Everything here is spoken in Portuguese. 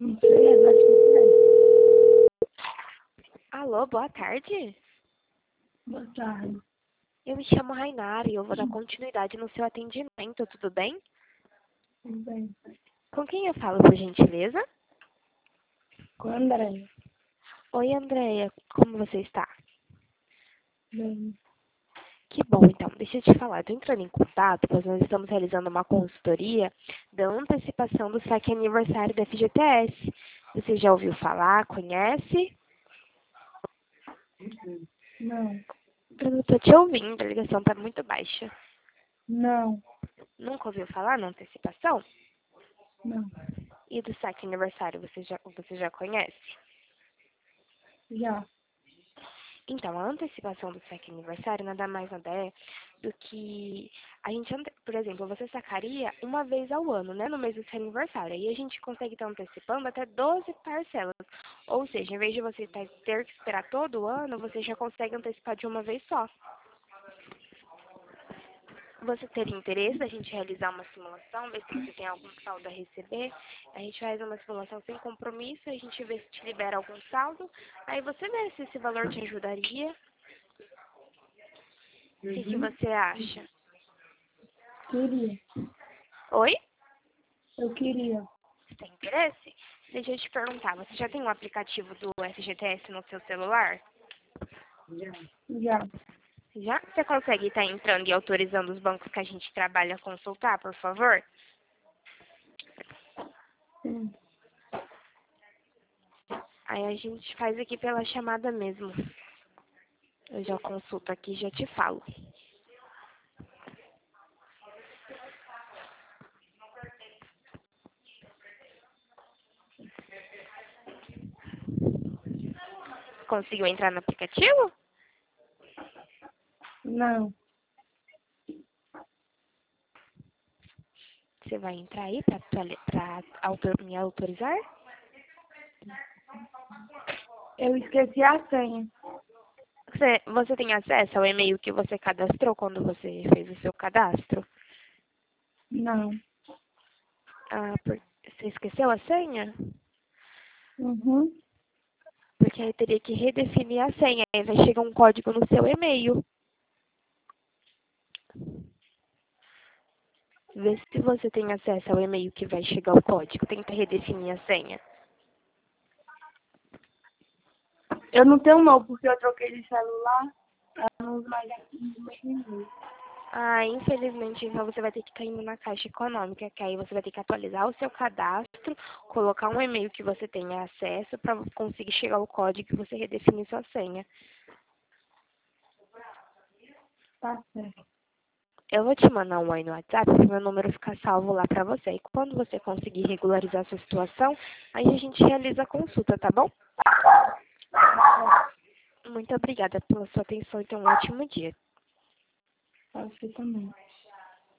Não sei, eu acho que Alô, boa tarde. é. Boa tarde. Eu me chamo Rainara e eu vou dar continuidade no seu atendimento, tudo bem? Tudo bem. Com quem eu falo, por gentileza? Com a Andréia. Oi, Andréia, como você está? Bem. Que bom, então, deixa eu te falar, estou entrando em contato, pois nós estamos realizando uma consultoria da antecipação do saque aniversário da FGTS. Você já ouviu falar, conhece? Não. Eu não estou te ouvindo, a ligação está muito baixa. Não. Nunca ouviu falar na antecipação? Não. E do saque aniversário, você já conhece? Já. Então, a antecipação do saque aniversário nada mais nada é do que a gente, por exemplo, você sacaria uma vez ao ano, né, no mês do seu aniversário. Aí a gente consegue estar antecipando até 12 parcelas. Ou seja, em vez de você ter que esperar todo o ano, você já consegue antecipar de uma vez só. Você teria interesse da gente realizar uma simulação, ver se você tem algum saldo a receber? A gente faz uma simulação sem compromisso, a gente vê se te libera algum saldo, aí você vê se esse valor te ajudaria. O que você acha? Queria. Oi? Eu queria. Você tem interesse? Deixa eu te perguntar, você já tem um aplicativo do FGTS no seu celular? Já. Já? Você consegue estar entrando e autorizando os bancos que a gente trabalha a consultar, por favor? Sim. Aí a gente faz aqui pela chamada mesmo. Eu já consulto aqui e já te falo. Conseguiu entrar no aplicativo? Não. Você vai entrar aí para me autorizar? Eu esqueci a senha. Você tem acesso ao e-mail que você cadastrou quando você fez o seu cadastro? Não. Ah, você esqueceu a senha? Uhum. Porque aí teria que redefinir a senha. Aí vai chegar um código no seu e-mail. Vê se você tem acesso ao e-mail que vai chegar o código. Tenta redefinir a senha. Eu não tenho não, porque eu troquei de celular. Eu não uso mais aqui no mesmo e-mail. Ah, infelizmente, então você vai ter que estar indo na Caixa Econômica, que aí você vai ter que atualizar o seu cadastro, colocar um e-mail que você tenha acesso para conseguir chegar o código e você redefinir sua senha. Tá certo. Eu vou te mandar um oi no WhatsApp para meu número ficar salvo lá para você. E quando você conseguir regularizar sua situação, aí a gente realiza a consulta, tá bom? Muito obrigada pela sua atenção e tenha um ótimo dia. Pra você também.